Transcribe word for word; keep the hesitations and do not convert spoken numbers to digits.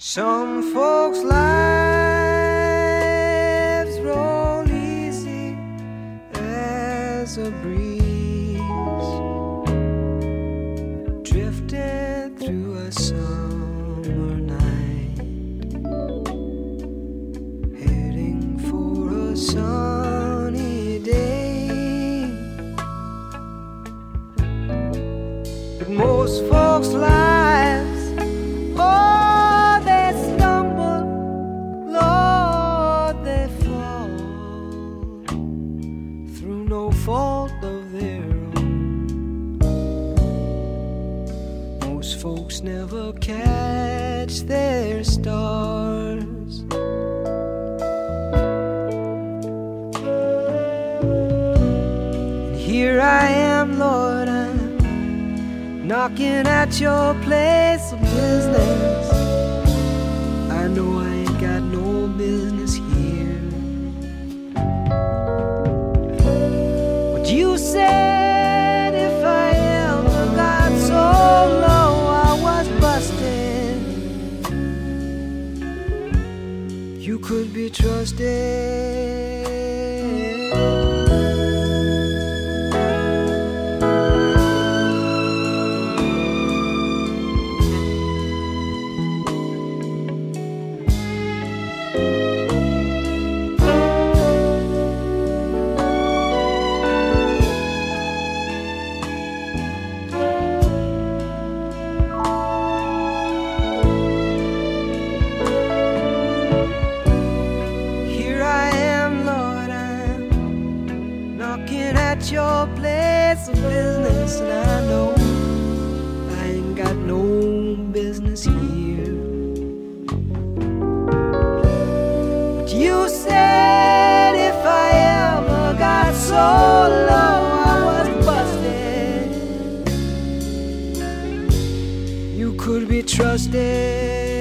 Some folks' lives roll easy as a breeze, drifting through a summer night, heading for a sunny day. But most folks' lives, oh, they stumble, Lord, they fall through no fault of their own. Most folks never catch their stars. And here I am, Lord, I'm knocking at your place of business. I know I ain't got no business here, but you said if I ever got so low I was busted, you could be trusted. At your place of business, and I know I ain't got no business here, but you said if I ever got so low I was busted, you could be trusted.